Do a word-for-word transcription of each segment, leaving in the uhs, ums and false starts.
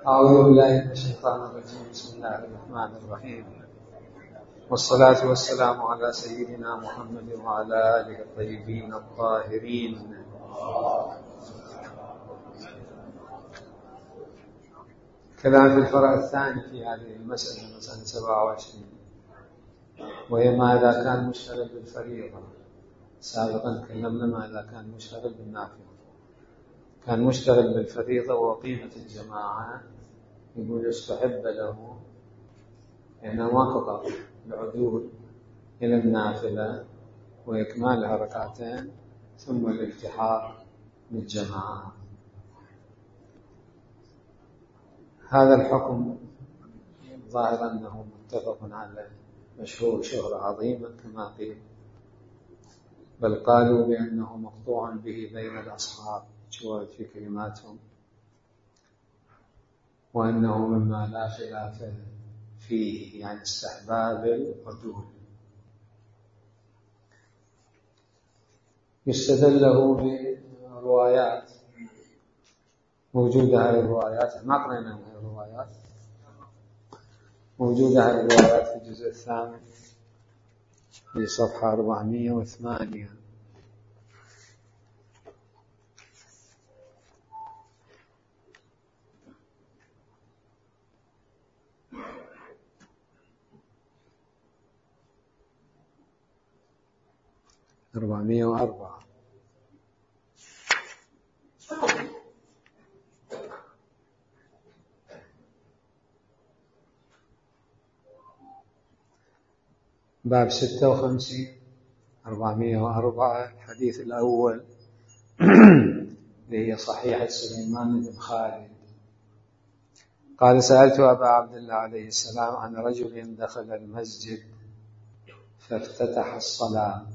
أعوذ بالله من الشيطان الرجيم. بسم الله الرحمن الرحيم، والصلاة والسلام على سيدنا محمد وعلى آله الطيبين الطاهرين. كلام في الفرع الثاني في هذه المسألة، مسألة سبعة وعشرين، وهي ما إذا كان مشتغل بالفريضة. سابقا تكلمنا ما إذا كان مشتغل بالنافلة. كان مشتغل بالفريضة وقيمة الجماعة، يقول يستحب له أنه وقف العدول إلى النافلة وإكمالها ركعتين ثم الالتحاق بالجماعة. هذا الحكم ظاهر أنه متفق عليه، مشهور شهرة عظيمة كما قيل، بل قالوا بأنه مقطوع به بين الأصحاب شوارد في كلماتهم، وأنه مما لا خلاف فيه، يعني استحباب العدول. يستدل له بروايات موجودة، هذه الروايات ما قرأنا هذه الروايات موجودة، هذه الروايات في الجزء الثامن في صفحة أربعمائة وثمانية. أربعمائة وأربعة. باب ستة وخمسين أربعمائة وأربعة، الحديث الأول هي صحيحة سليمان بن خالد قال: سألت أبا عبد الله عليه السلام عن رجل دخل المسجد فافتتح الصلاة،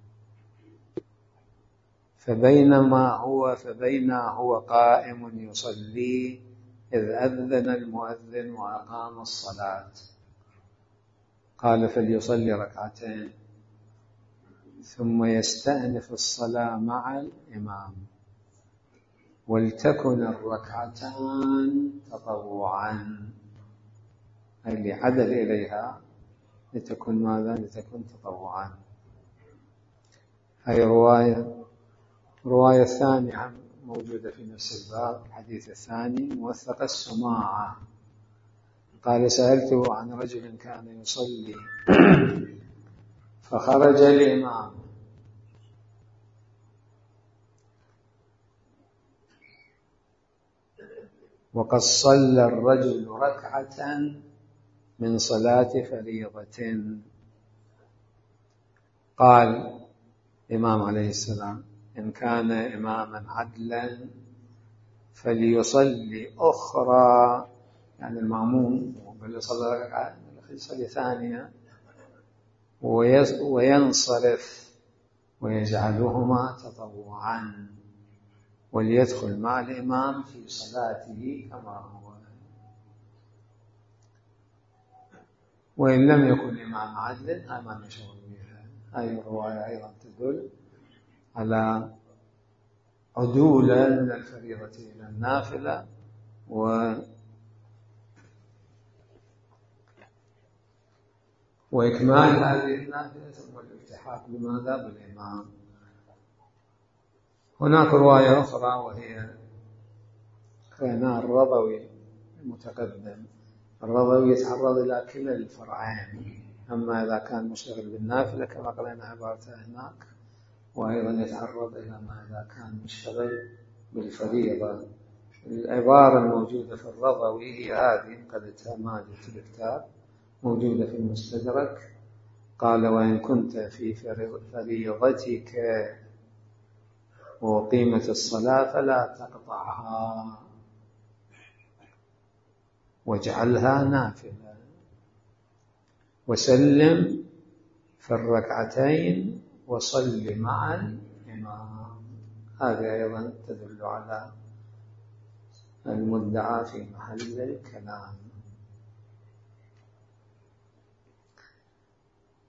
فبينما هو فبينا هو قائم يصلي إذ أذن المؤذن وأقام الصلاة. قال: فليصلي ركعتين ثم يستأنف الصلاة مع الإمام، ولتكن الركعتان تطوعا، أي لعدل إليها لتكن ماذا؟ لتكن تطوعا. هذه رواية. رواية الثانية موجودة في نفس الباب، الحديث الثاني موثق السماعة. قال: سألته عن رجل كان يصلي فخرج الإمام وقد صلى الرجل ركعة من صلاة فريضة. قال الإمام عليه السلام: إن كان إماما عدلا فليصلي أخرى، يعني المأموم يصلي ركعة يصلي ثانية وينصرف ويجعلهما تطوعا، وليدخل مع الإمام في صلاته كما هو. وإن لم يكن إمام عدل ما نشغل بها. هذه الرواية أيضا تدل على عدولا من الفريضة إلى النافلة و وإكمال هذه النافلة ثم الالتحاق بماذا؟ بالإمام. هناك رواية أخرى وهي كان الرضوي المتقدم. الرضوي يتعرض إلى كلا الفرعين، أما إذا كان مشتغل بالنافلة كما قلنا عبارته هناك، وأيضا يتعرض إلى ما إذا كان مشتغل بالفريضة. العبارة الموجودة في الرضوي هي هذه، قدتها ماجد في الكتاب، موجودة في المستدرك. قال: وإن كنت في فريضتك وقيمة الصلاة فلا تقطعها واجعلها نافلة، وسلم في الركعتين وصل مع الإمام. هذا أيضا تدل على المدعى في محل الكلام.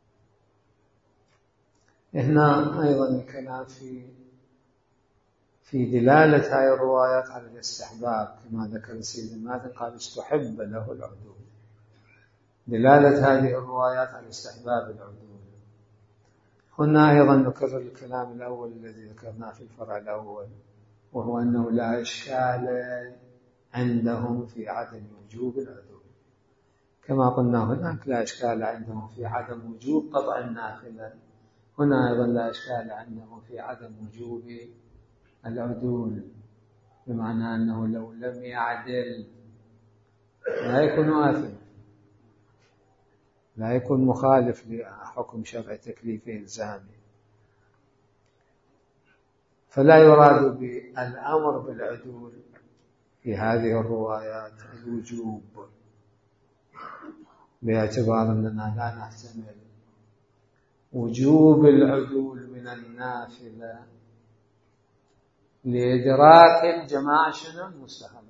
هنا أيضا الكلام في في في دلالة هذه الروايات على الاستحباب كما ذكر سيد الماتن قال استحب له العدول، دلالة هذه الروايات على استحباب العدول. هنا أيضا نكرر الكلام الأول الذي ذكرناه في الفرع الأول، وهو أنه لا إشكال عندهم في عدم وجوب العدول، كما قلنا هناك لا إشكال عندهم في عدم وجوب قطع النافلة، هنا أيضا لا إشكال عندهم في عدم وجوب العدول، بمعنى أنه لو لم يعدل لا يكون آثما، لا يكون مخالف لحكم شرعي تكليفي إلزامي. فلا يراد بالأمر بالعدول في هذه الروايات الوجوب، باعتبار أننا لا نحتمل وجوب العدول من النافلة لإدراك الجماعة شنو المستحبة،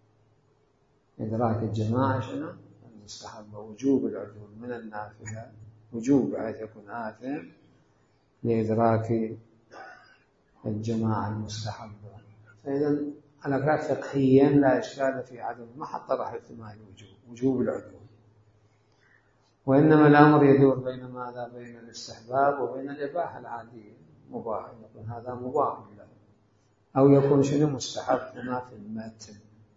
إدراك الجماعة شنو المستحبة، وجوب العدول من النافلة وجوب بحيث يكون آثم لإدراك الجماعة المستحبة. فإذا على كلام فقهيا لا إشكال في عدم، ما حط طرح احتمال الوجوب وجوب العدول، وإنما الأمر يدور بين ماذا؟ بين الاستحباب وبين الإباحة العادية، مباح يكون هذا مباح له أو يكون شنو مستحب كما في المتن.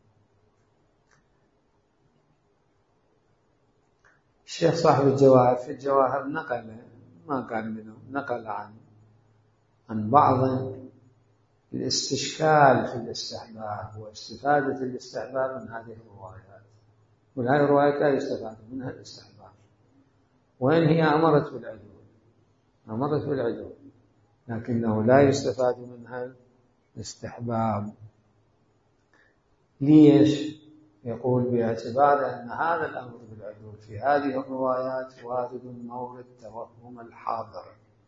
الشيخ صاحب الجواهر في الجواهر نقل، ما قال منه، نقل عن عن بعض الاستشكال في الاستحباب واستفادة الاستحباب من هذه الروايات، وهذه الروايات لا يستفاد منها الاستحباب، وإن هي أمرت بالعدول أمرت بالعدول لكنه لا يستفاد منها الاستحباب. ليش؟ يقول باعتبار أن هذا الأمر بالعدول في هذه الروايات وارد مورد توهم الحاضر،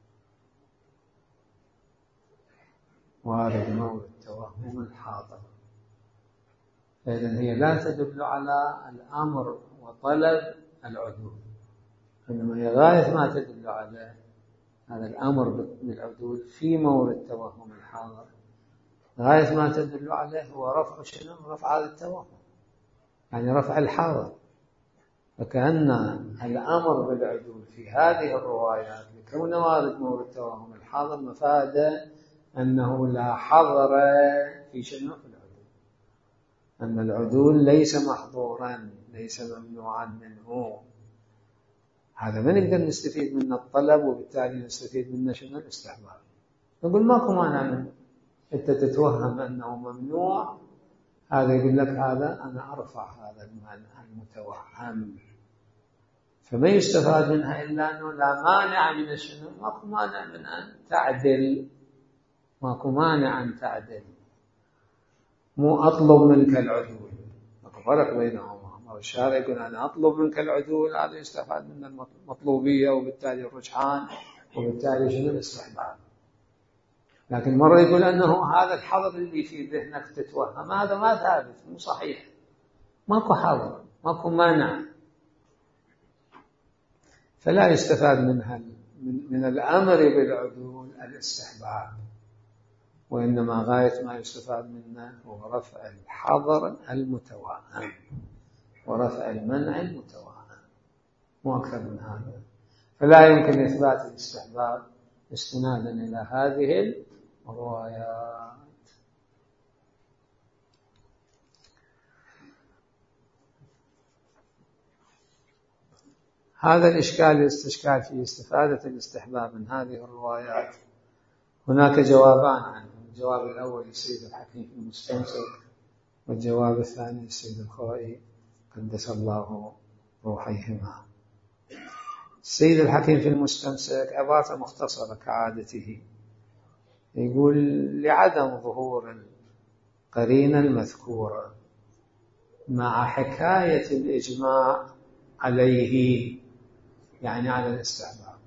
وارد مورد توهم الحاضر، فإذن هي لا تدل على الأمر وطلب العدول، إنما هي غاية ما تدل على هذا الأمر بالعدول في مورد توهم الحاضر، غاية ما تدل عليه هو رفع شنو؟ رفع هذا التوهم، يعني رفع الحاضر. فكأن الأمر بالعدول في هذه الروايات لكون وارد مورد توهم الحاضر مفاده أنه لا حظر في شنو؟ في العدول، أن العدول ليس محظورا، ليس ممنوعا منه. هذا ما نقدر نستفيد منه الطلب، وبالتالي نستفيد منه شنو؟ الاستحباب. نقول ماكو مانع منه، أنت تتوهم أنه ممنوع، هذا يقول لك هذا أنا أرفع هذا المانع المتوهم، فما يستفاد منها إلا أنه لا مانع من شنو؟ ماكو مانع من أن تعدل، ماكو مانع أن تعدل، مو أطلب منك العدول، ماكو فرق بينهما. الشارع يقول أنا أطلب منك العدول، هذا يستفاد من المطلوبية وبالتالي الرجحان وبالتالي شنو؟ الاستحباب. لكن مرة يقول أنه هذا الحظر اللي في ذهنك تتوهم، هذا ما ثابت، مو صحيح، ماكو حظر، ماكو مانع، فلا يستفاد منها من الأمر بالعدول الاستحباب، وإنما غاية ما يستفاد منه هو رفع الحظر المتوهم ورفع المنع المتوهم، مو أكثر من هذا. فلا يمكن إثبات الاستحباب استنادا إلى هذه الروايات. هذا الإشكال الاستشكال في استفادة الاستحباب من هذه الروايات هناك جوابان عنه، الجواب الأول للسيد الحكيم في المستمسك، والجواب الثاني للسيد الخوئي قدس الله روحيهما. السيد الحكيم في المستمسك عبارة مختصرة كعادته، يقول لعدم ظهور القرينة المذكورة مع حكاية الإجماع عليه، يعني على الاستحباب،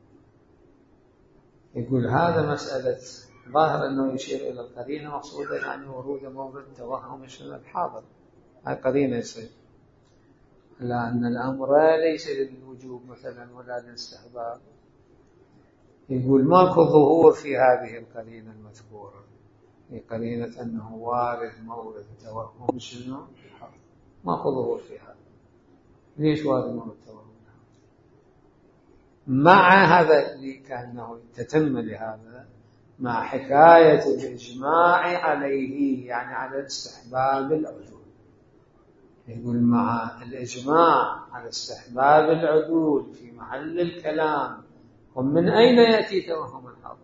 يقول هذا مسألة ظاهر أنه يشير إلى القرينة مقصودة، يعني ورود مورد توهم من الحاضر، هاي قرينة يصير لأن الأمر ليس للوجوب مثلا ولا للاستحباب. يقول ماكو ظهور في هذه القرينة المذكورة، لقرينة أنه وارد مورد توهم شنو ماكو ظهور في هذا. ليش وارد مورد توهم؟ مع هذا اللي كأنه تتم لهذا مع حكاية الإجماع عليه، يعني على استحباب العدول. يقول مع الإجماع على استحباب العدول في محل الكلام، ومن أين يأتي توهم الحظر؟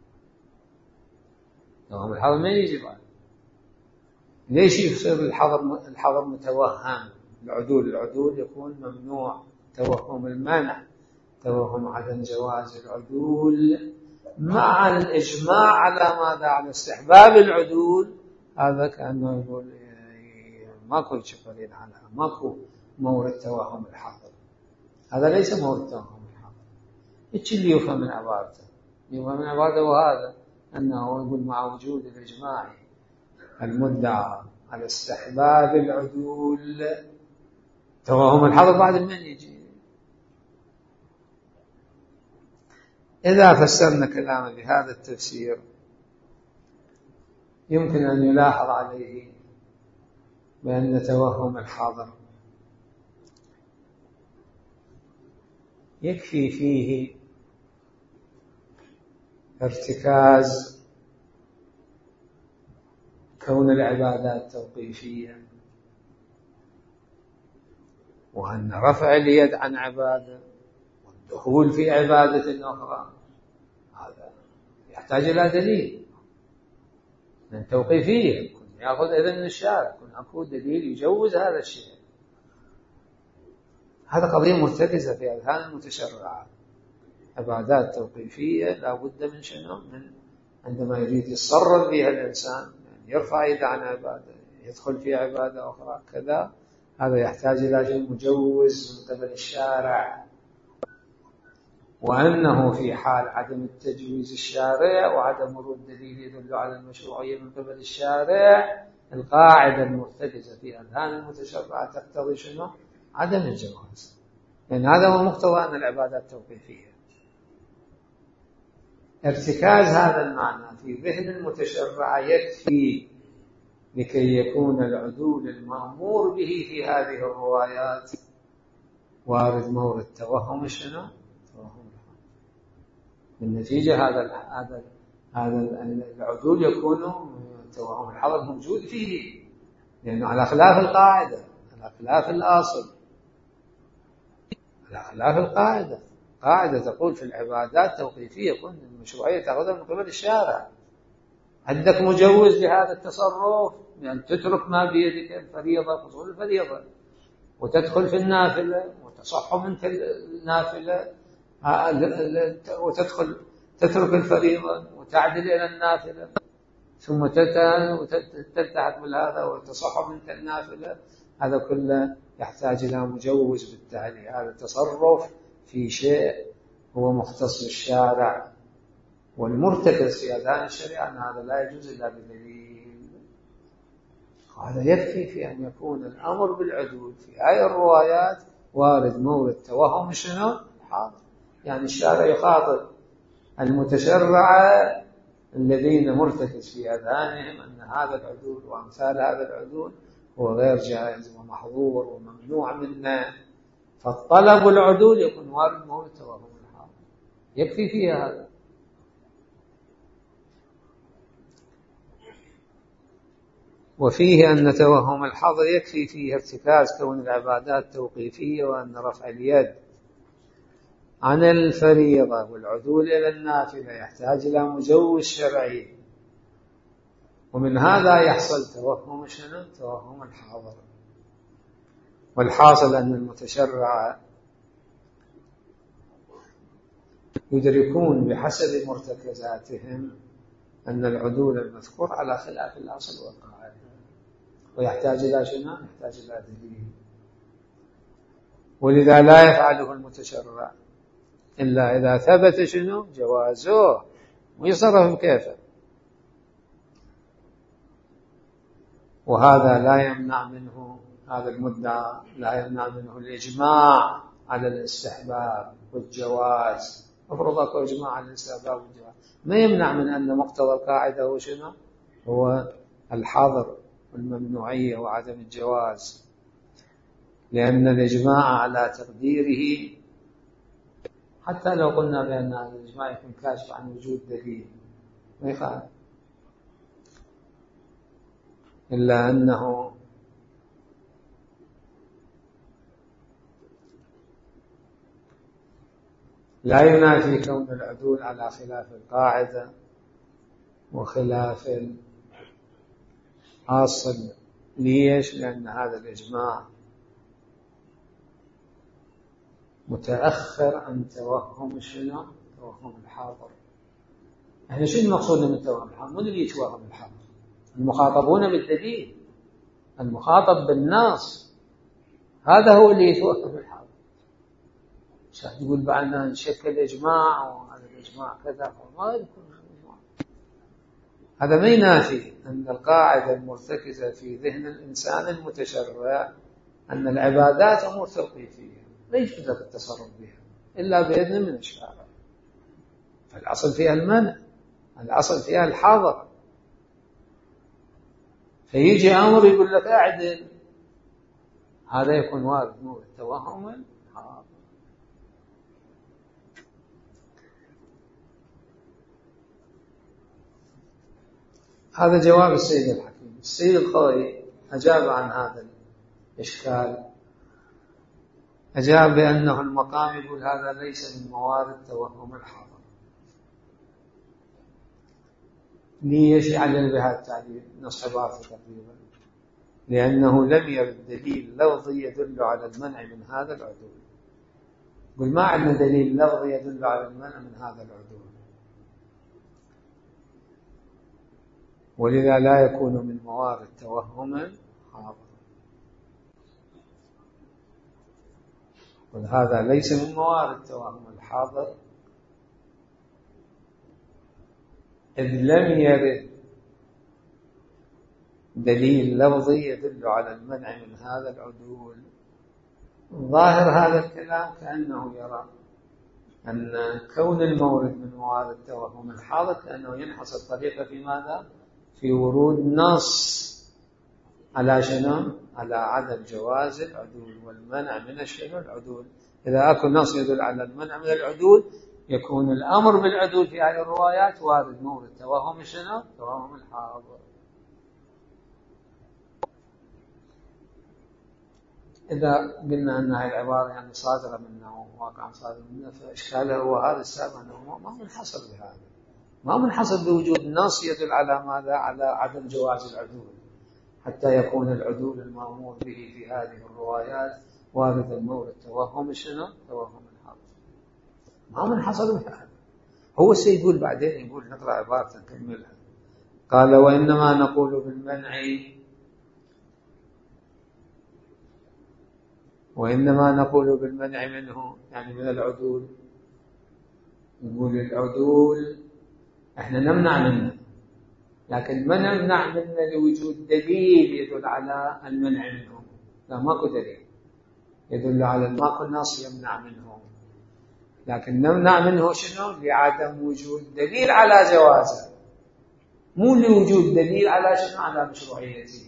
توهم الحظر ما يجي بعد. ليش يصير الحظر الحظر متوهم؟ العدول العدول يكون ممنوع، توهم المنع، توهم عدم جواز العدول مع الإجماع على ماذا؟ على استحباب العدول. هذا كأنه يقول ماكو شفرين عنها، ماكو مورد توهم الحظر. هذا ليس مورد توهم الحظر. إيش اللي يفهم من عبارته؟ يفهم من عبارته وهذا أنه يقول مع وجود الإجماع المدعى على استحباب العدول توهم الحظر بعد من يجي. إذا فسرنا كلامه بهذا التفسير يمكن أن يلاحظ عليه بأن توهم الحاضر يكفي فيه ارتكاز كون العبادات توقيفية، وأن رفع اليد عن عبادة والدخول في عبادة أخرى هذا يحتاج إلى دليل من توقيفية، يأخذ إذن من الشارع، يكون أكو دليل يجوز هذا الشيء. هذا قضية مرتكزة في أذهان المتشرعة. عبادات توقيفية لا بد من شنو؟ من عندما يريد يتصرف بها الإنسان، يعني يرفع يده عن عبادة يدخل في عبادة أخرى كذا، هذا يحتاج إلى شيء مجوز من قبل الشارع. وأنه في حال عدم التجويز الشارع وعدم ورود دليل يدل على المشروعية من قبل الشارع، القاعدة المرتكزة في أذهان المتشرعة تقتضي شنو؟ عدم الجواز، لأن هذا هو مقتضى أن العبادات توقيفية. ارتكاز هذا المعنى في ذهن المتشرع يكفي لكي يكون العدول المأمور به في هذه الروايات وارد مورد توهم شنو؟ توهم. بالنتيجة هذا هذا هذا العدول يكون توهم الحظر موجود فيه، لأنه على خلاف القاعدة، على خلاف الأصل، على خلاف القاعدة. قاعدة تقول في العبادات توقيفية، يكون المشروعية تأخذها من قبل الشارع. عندك مجوز لهذا التصرف، يعني تترك ما بيدك الفريضة، فصول الفريضة، وتدخل في النافلة وتصح منك النافلة، وتدخل تترك الفريضة وتعدل إلى النافلة، ثم تلتحق بالهذا وتصح منك النافلة. هذا كله يحتاج إلى مجوز. بالتالي هذا التصرف في شيء هو مختص بالشارع والمرتكز في أذهان الشريعة أن هذا لا يجوز إلا بدليل. هذا يكفي في أن يكون الأمر بالعدول في هذه الروايات وارد مورد توهم شنو؟ حاضر. يعني الشارع يخاطب المتشرع الذين مرتكز في أذهانهم أن هذا العدول وأمثال هذا العدول هو غير جائز ومحظور وممنوع منه، فالطلب العدول يكون وارد مورد توهم الحاضر، يكفي فيها هذا. وفيه أن توهم الحظر يكفي فيه ارتكاز كون العبادات توقيفية، وأن رفع اليد عن الفريضة والعدول إلى النافلة يحتاج إلى مجوز شرعي، ومن هذا يحصل توهم شنو؟ توهم الحاضر. والحاصل أن المتشرع يدركون بحسب مرتكزاتهم أن العدول المذكور على خلاف الأصل والقاعدة، ويحتاج إلى شنو؟ يحتاج إلى دليل. ولذا لا يفعله المتشرع إلا إذا ثبت شنو؟ جوازه، ويصرف كيفه. وهذا لا يمنع منه، هذا المدعى لا يمنع منه الإجماع على الاستحباب والجواز. افرض اكو إجماع على الاستحباب والجواز، ما يمنع من أن مقتضى القاعدة هو شنو؟ هو الحظر والممنوعية وعدم الجواز، لأن الإجماع على تقديره حتى لو قلنا بأن هذا الإجماع يكون كاشف عن وجود دليل ما يخالف، إلا أنه لا ينافي كون العدول على خلاف القاعدة وخلاف الحاصل. ليش؟ لأن هذا الإجماع متأخر عن توهم شنو؟ توهم الحاضر. احنا شنو المقصود من توهم الحاضر؟ من اللي يتوهم الحاضر؟ المخاطبون بالدليل، المخاطب بالنص، هذا هو اللي يتوهم الحاضر. عشان تقول بعدنا نشكل إجماع وهذا الإجماع كذا، ما يكون إجماع. هذا ما ينافي أن القاعدة المرتكزة في ذهن الإنسان المتشرع أن العبادات أمور توقيفية لا يجوز لك التصرف بها إلا بإذن من الشارع، فالأصل فيها المنع، الأصل فيها الحظر. فيجي أمر يقول لك أعدل، هذا يكون وارد نوع التوهم الحاضر. هذا جواب السيد الحكيم. السيد الخوئي أجاب عن هذا الإشكال، أجاب بأنه المقام يقول هذا ليس من موارد توهم الحاضر. ليش يعلل بهذا التعليل؟ نص عبارته تقريبا، لأنه لم يرد دليل لفظي يدل على المنع من هذا العدول. قل ما عندنا دليل لفظي يدل على المنع من هذا العدول، ولذا لا يكون من موارد توهم حاضر. قل هذا ليس من موارد توهم الحاضر إذ لم يرد دليل لفظي يدل على المنع من هذا العدول. ظاهر هذا الكلام كأنه يرى أن كون المورد من موارد توهم الحاضر كأنه ينحصر الطريقة في ماذا؟ في ورود نص على شنو؟ على عدم جواز العدول والمنع من الشنو؟ العدول. إذا أكو نص يدل على المنع من العدول يكون الأمر بالعدول في هذه الروايات وارد مورد توهم شنو؟ توهم الحاضر. إذا قلنا أن هذه العبارة يعني صادرة منه واقعا صادرة منه، فإشكاله هو هذا السبب أنه ما منحصر بهذا، ما منحصر بوجود نص يدل على ماذا؟ على عدم جواز العدول، حتى يكون العدول المأمور به في هذه الروايات وارد المورد توهم شنو؟ توهم الحاضر. ما منحصر بهذا. هو سيقول بعدين، يقول نقرأ عبارة نكملها. قال وإنما نقول بالمنع وإنما نقول بالمنع منه يعني من العدول. نقول العدول احنا نمنع منه، لكن ما نمنع منه لوجود دليل يدل على المنع منه. لا، ماكو دليل يدل على ماكو نص يمنع منه، لكن نمنع منه شنو؟ لعدم وجود دليل على جوازه، مو لوجود دليل على شنو؟ على مشروعيته،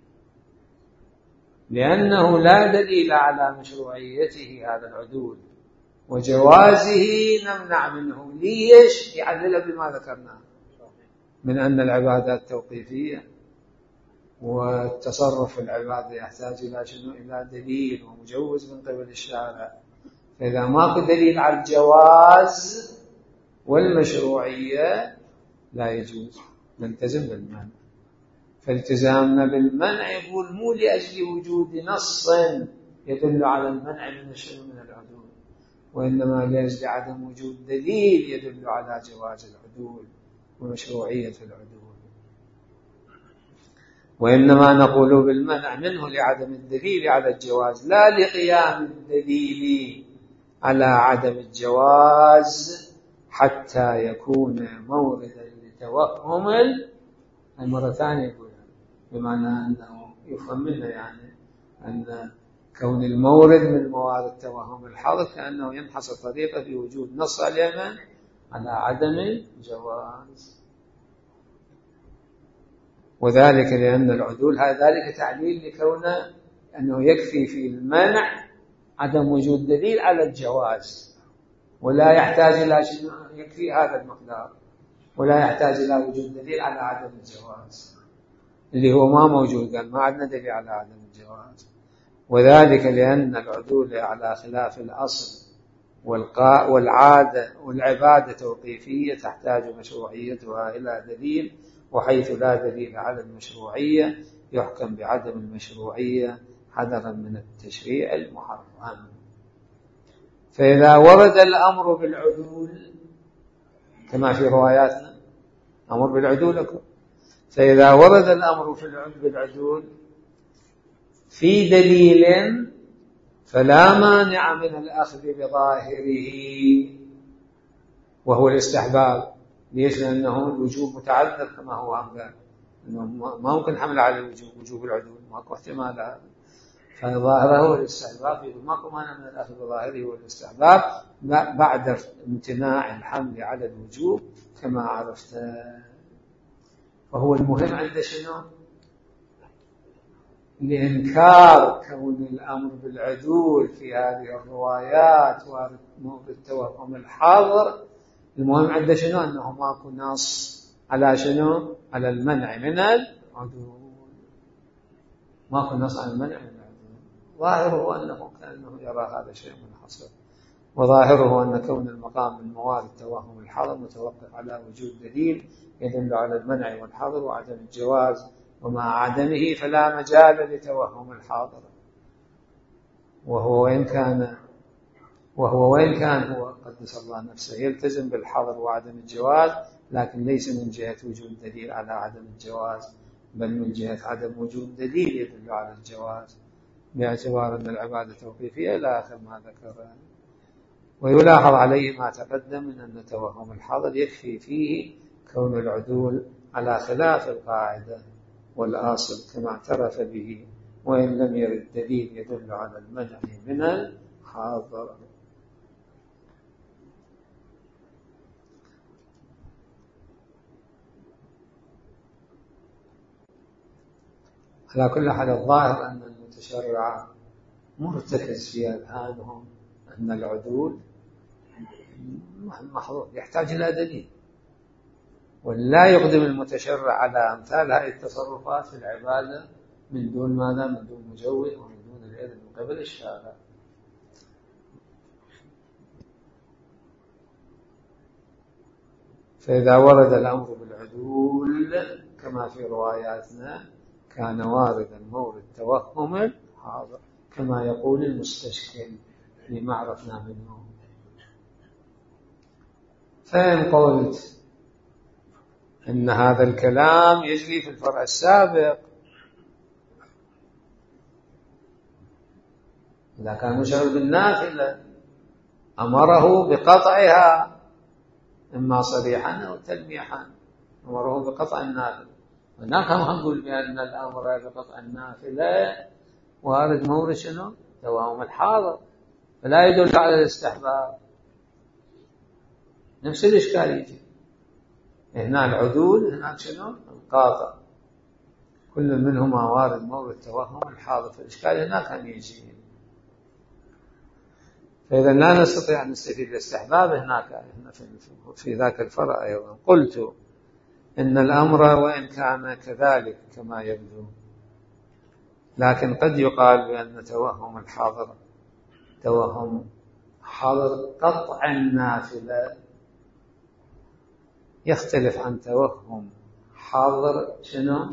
لأنه لا دليل على مشروعيته هذا العدول وجوازه نمنع منه. ليش؟ يعلل بما ذكرناه من أن العبادات توقيفية والتصرف في العبادة يحتاج إلى شنو؟ إلى دليل ومجوز من قبل الشارع. فإذا ماكو دليل على الجواز والمشروعية لا يجوز، نلتزم بالمنع. فالتزامنا بالمنع يقول مو لأجل وجود نص يدل على المنع من الشيء من العدول، وإنما لأجل عدم وجود دليل يدل على جواز العدول ومشروعية العدول. وإنما نقول بالمنع منه لعدم الدليل على الجواز، لا لقيام الدليل على عدم الجواز حتى يكون موردا لتوهم. المرة ثانية يقول بمعنى أنه يفهم منه يعني أن كون المورد من موارد التوهم الحاضر كأنه ينحصر طريقة في وجود نص اليمن على عدم الجواز. وذلك لأن العدول ذلك تعليل لكونه أنه يكفي في المنع عدم وجود دليل على الجواز، ولا يحتاج إلى شيء، يكفي هذا المقدار ولا يحتاج إلى وجود دليل على عدم الجواز اللي هو ما موجود، قال ما عندنا دليل على عدم الجواز. وذلك لأن العدول على خلاف الأصل والعادة والعبادة توقيفية تحتاج مشروعيتها إلى دليل، وحيث لا دليل على المشروعية يحكم بعدم المشروعية حذرا من التشريع المحرم. فإذا ورد الأمر بالعدول كما في رواياتنا أمر بالعدول لكم، فإذا ورد الأمر بالعدول في دليل فلا مانع من الأخذ بظاهره وهو الاستحباب. ليش؟ لأنه الوجوب متعذر كما هو عم قال، إنه ما ممكن حمل على الوجوب وجوب العدول، ماكو احتمال هذا، فظاهره هو الاستحباب، ماكو مانع من الأخذ بظاهره والاستحباب بعد امتناع الحمل على الوجوب كما عرفت. فهو المهم عند شنو؟ لإنكار كون الأمر بالعدول في هذه الروايات والتوهم الحاضر. المهم عند شنو؟ أنه ماكو نص على شنو؟ على المنع من العدول، ماكو نص على المنع من العدول. ظاهره أنه كأنه يرى هذا شيء منحصر، وظاهره أن كون المقام من موارد التوهم الحاضر متوقف على وجود دليل يدل على المنع والحظر وعدم الجواز، ومع عدمه فلا مجال لتوهم الحاضر. وهو وإن كان وهو وإن كان هو قدس الله نفسه يلتزم بالحظر وعدم الجواز، لكن ليس من جهة وجود دليل على عدم الجواز، بل من جهة عدم وجود دليل يدل على الجواز، باعتبار أن العبادة توقيفية إلى آخر ما ذكر. ويلاحظ عليه ما تقدم من أن توهم الحاضر يكفي فيه كون العدول على خلاف القاعدة والأصل كما اعترف به، وإن لم يرد دليل يدل على المنع من الحاضر. على كل حال الظاهر أن المتشرع مرتكز في أذهانهم أن العدول محظور يحتاج إلى دليل، ولا يقدم المتشرع على أمثال هذه التصرفات في العبادة من دون ماذا؟ من دون مجوز ومن دون الإذن من قبل الشارع. فإذا ورد الأمر بالعدول كما في رواياتنا كان واردا مورد توهم الحاضر كما يقول المستشكل لما عرفنا منه. فإن قلت إن هذا الكلام يجري في الفرع السابق، إذا كان مشغل بالنافلة أمره بقطعها إما صريحا أو تلميحا، أمره بقطع النافلة. هناك هم نقول بأن الأمر بقطع النافلة وارد مورد شنو؟ توهم الحاضر، فلا يدل على الاستحباب. نفس الإشكال يجي هنا العدول، هناك شنو؟ القاطع، كل منهما وارد مورد توهم الحاضر، فالإشكال هناك هم يجي. فإذا لا نستطيع أن نستفيد الاستحباب هناك في ذاك الفرع أيضا. قلت إن الأمر وإن كان كذلك كما يبدو، لكن قد يقال بأن توهم الحاضر توهم حاضر قطع النافلة يختلف عن توهم حاضر شنو؟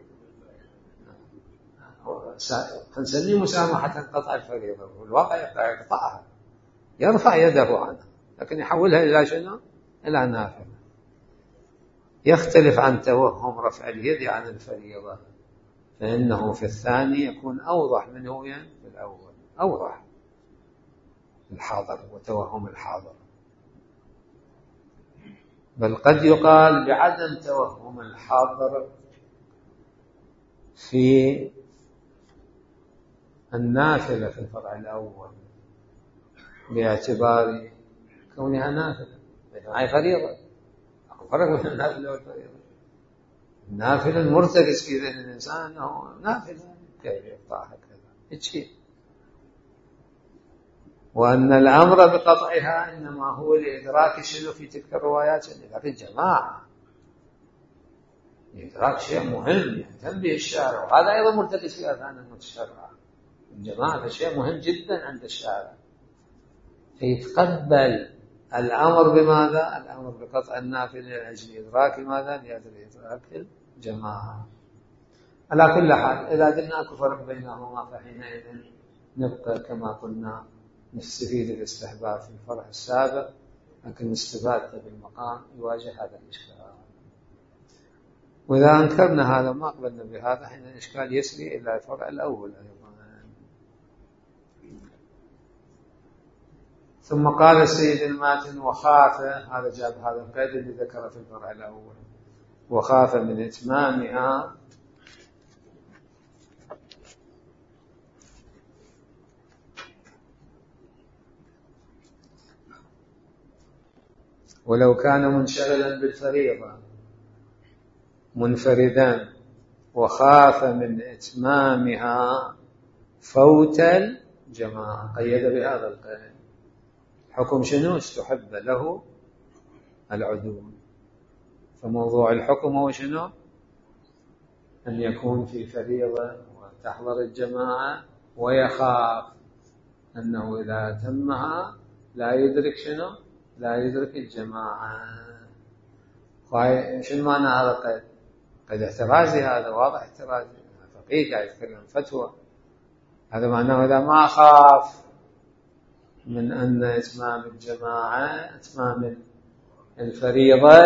نسميه مسامحة قطع الفريضة، والواقع يقطعها، يرفع يده عنها لكن يحولها إلى شنو؟ إلى نافلة. يختلف عن توهم رفع اليد عن الفريضة، فإنه في الثاني يكون أوضح منه في الأول، أوضح الحاضر وتوهم الحاضر. بل قد يقال بعدم توهم الحاضر في النافلة في الفرع الأول باعتبار كونها نافلة، هي فريضة، فرق بين النافلة والفريضة. النافلة المرتكز في ذهن الإنسان أنه نافلة كيف يقطع هكذا شيء، وأن الأمر بقطعها إنما هو لإدراك شنو في تلك الروايات، لكن الجماعة إدراك شيء مهم يهتم به الشارع، وهذا أيضا مرتكز في أذهان المتشرع. الجماعة شيء مهم جدا عند الشارع، فيتقبل الأمر بماذا؟ الأمر بقطع النافلة لأجل إدراك ماذا؟ لأجل إدراك الجماعة. على كل حال إذا قلنا أكو فرق بينهما فحينئذ نبقى كما قلنا نستفيد الاستحباب في الفرع السابق، لكن استفادته بالمقام يواجه هذا الإشكال. وإذا أنكرنا هذا ما قبلنا بهذا حين الإشكال يسري إلى الفرع الأول أيضا. ثم قال السيد الماتن وخاف، هذا جاب هذا القيد اللي ذكره في الفرع الأول، وخاف من إتمامها ولو كان منشغلا بالفريضة منفردا، وخاف من إتمامها فوت الجماعة، قيد بهذا القيد. حكم شنو؟ استحب له العدول. فموضوع الحكم هو شنو؟ أن يكون في فريضة وتحضر الجماعة، ويخاف أنه إذا أتمها لا يدرك شنو؟ لا يدرك الجماعة. شنو معنى هذا القيد؟ قيد احترازي، هذا واضح احترازي، فقيه قاعد يتكلم فتوى. هذا معناه إذا ما خاف من أن إتمام الجماعة إتمام الفريضة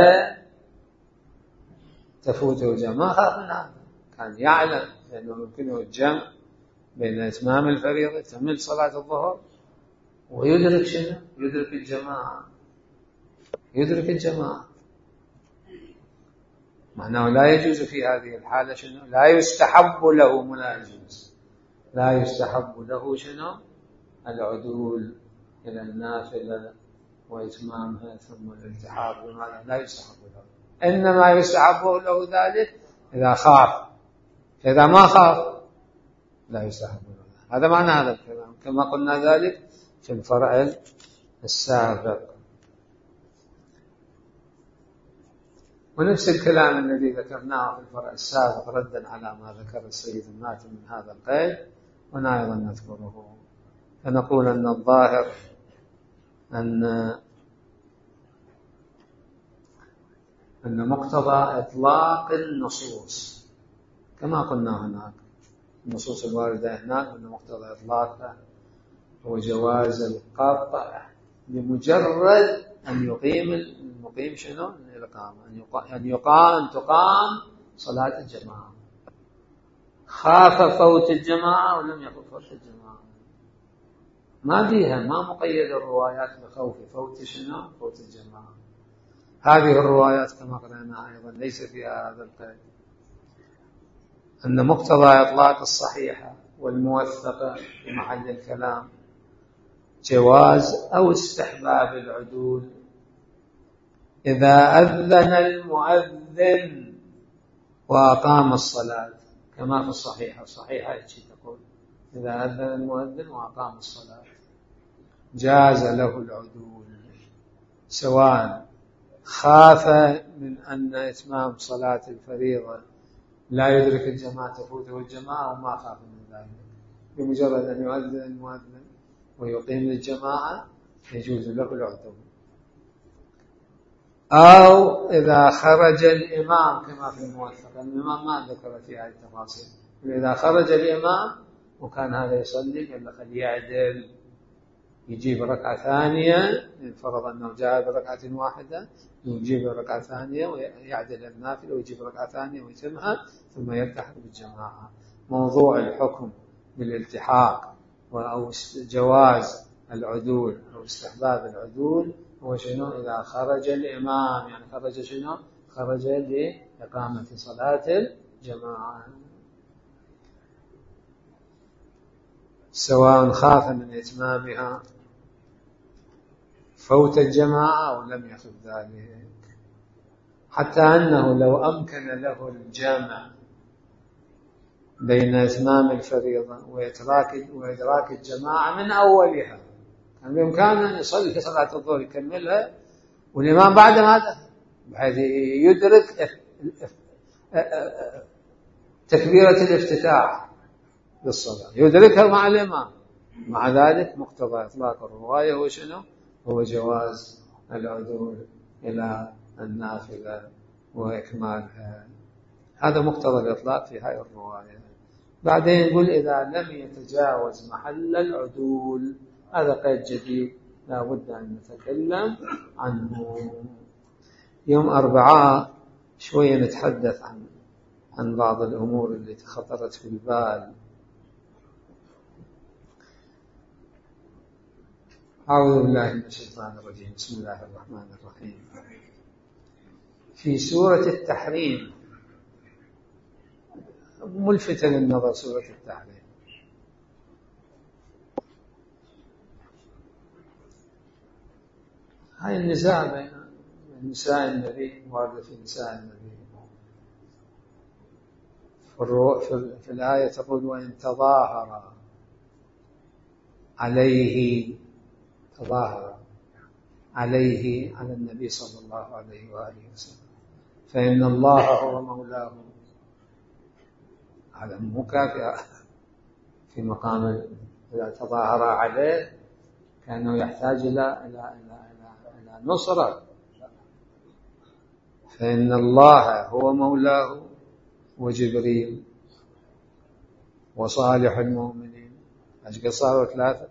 تفوته الجماعة، خاف من هذا، كان يعلم أنه يمكنه الجمع بين إتمام الفريضة تمل صلاة الظهر ويدرك شنو؟ يدرك الجماعة، يدرك الجماعة. معناه لا يجوز في هذه الحالة شنو؟ لا يستحب له ملازمس، لا يستحب له شنو؟ العدول إلى النافلة وإتمامها ثم الالتحاق بماذا؟ لا يستحب له، إنما يستحب له ذلك إذا خاف، إذا ما خاف لا يستحب له. هذا معنى هذا الكلام كما قلنا ذلك في الفرع السابق. ونفس الكلام الذي ذكرناه في الفرع السابق ردا على ما ذكر السيد الماتن من هذا القيد، هنا أيضا نذكره، فنقول أن الظاهر أن أن مقتضى إطلاق النصوص كما قلنا هناك، النصوص الواردة هناك أن مقتضى إطلاقها هو جواز القطع بمجرد أن يقيم المقيم شنو؟ الإقامة، أن يقام أن تقام صلاة الجماعة. خاف فوت الجماعة ولم يخف فوت الجماعة، ما فيها، ما مقيد الروايات بخوف فوت شنو؟ فوت الجماعة. هذه الروايات كما قرأنا أيضا ليس فيها هذا القيد، أن مقتضى إطلاق الصحيحة والموثقة في محل الكلام جواز أو استحباب العدول إذا أذن المؤذن وأقام الصلاة، كما في الصحيحة. الصحيحة يجي تقول إذا أذن المؤذن وأقام الصلاة جاز له العدول، سواء خاف من أن إتمام صلاة الفريضة لا يدرك الجماعة تفوته الجماعة وما خاف من ذلك، بمجرد أن يؤذن المؤذن ويقيم الجماعة يجوز له العدول. أو إذا خرج الإمام كما في الموثق، الإمام ما ذكر في هذه التفاصيل، إذا خرج الإمام وكان هذا يصلي قال خليه يعدل يجيب ركعة ثانية، فرض أنه جاء بركعة واحدة يجيب ركعة ثانية ويعدل النافلة ويجيب ركعة ثانية ويتمها ثم يلتحق بالجماعة. موضوع الحكم بالالتحاق أو جواز العدول أو استحباب العدول هو شنو؟ إذا خرج الإمام، يعني خرج شنو؟ خرج لإقامة صلاة الجماعة، سواء خاف من إتمامها فوت الجماعة أو لم يخف ذلك. حتى أنه لو أمكن له الجمع بين إتمام الفريضة وإدراك وإدراك الجماعة من أولها، كان بإمكانه أن يصلي صلاة الظهر يكملها والإمام بعد ما دخل، بحيث يدرك تكبيرة الافتتاح للصلاة يدركها مع الإمام. مع ذلك مقتضى إطلاق الرواية هو شنو؟ هو جواز العدول إلى النافلة وإكمالها، هذا مقتضى الإطلاق في هذه الرواية. بعدين يقول إذا لم يتجاوز محل العدول، هذا قيد جديد لا بد أن نتكلم عنه. يوم أربعاء شوية نتحدث عن عن بعض الأمور التي خطرت في البال. أعوذ بالله من الشيطان الرجيم. بسم الله الرحمن الرحيم. في سورة التحريم، ملفتة للنظر سورة التحريم، هاي النساء بين نساء النبي، واردة في نساء النبي. في الآية تقول وإن تظاهر عليه، تظاهر عليه على النبي صلى الله عليه وآله وسلم فإن الله هو مولاه. هذا مكافئة في مقام إذا تظاهر عليه كأنه يحتاج إلى إلى إلى إلى نصرة. فإن الله هو مولاه وجبريل وصالح المؤمنين. ايش صاروا ثلاثة؟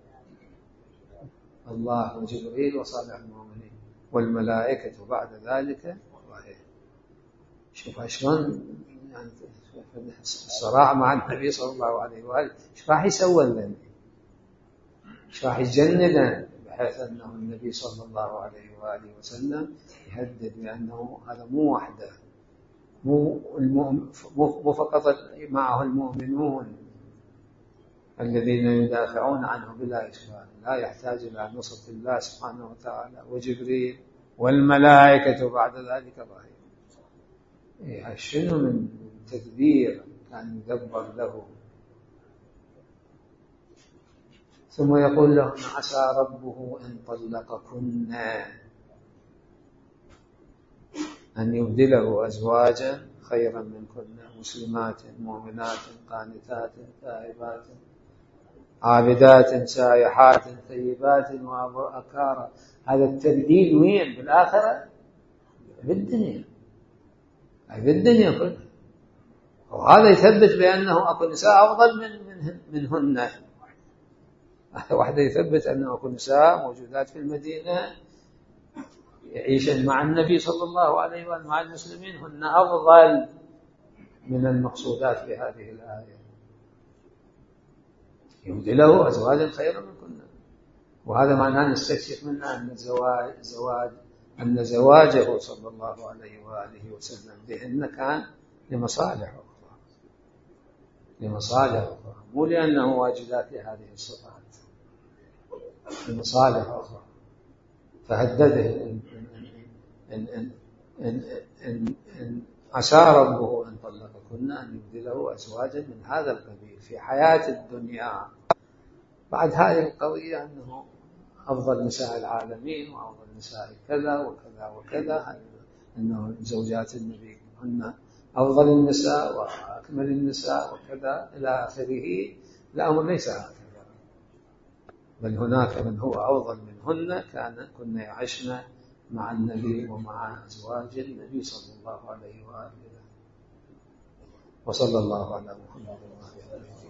الله وجبريل وصالح المؤمنين والملائكة بعد ذلك ظهير. شوف شلون يعني الصراع مع النبي صلى الله عليه وآله، ايش راح يسوي لنا؟ ايش راح يجندنا؟ بحيث أنه النبي صلى الله عليه وآله وسلم يهدد بأنه هذا مو وحده، مو مو فقط معه المؤمنون الذين يدافعون عنه بلا إشكال، لا يحتاج إلى نصرة الله سبحانه وتعالى وجبريل والملائكة بعد ذلك ظهير. إيه شنو من تدبير كان يدبر له. ثم يقول له عسى ربه إن طلقكن أن يبدله أزواجا خيرا منكن مسلمات مؤمنات قانتات تائبات عابدات سائحات ثيبات وأبكارا. هذا التبديل وين؟ بالآخرة؟ بالدنيا، أي بالدنيا كلها. وهذا يثبت بأنه أكو نساء أفضل من منهن. واحدة يثبت أنه أكو نساء موجودات في المدينة يعيشن مع النبي صلى الله عليه وآله مع المسلمين هن أفضل من المقصودات في هذه الآية. يهدي له أزواجا خيرا منكن، وهذا معناه نستكشف منه أن الزواج زواج أن زواجه صلى الله عليه وآله وسلم بهن كان لمصالح أخرى، لمصالح أخرى، مو لأنه واجدات لهذه الصفات، لمصالح أخرى. فهدده إن, إن, إن, إن, إن, إن عسى ربه أن طلقكن أن يبدله أزواجا من هذا القبيل في حياة الدنيا. بعد هذه القضية أنه أفضل نساء العالمين وأفضل نساء كذا وكذا وكذا، أنه زوجات النبي هن أفضل النساء وأكمل النساء وكذا إلى آخره. الأمر ليس هكذا، بل هناك من هو أفضل منهن كان كنا يعشن مع النبي ومع أزواج النبي صلى الله عليه وآله. وصلى الله على محمد وآله.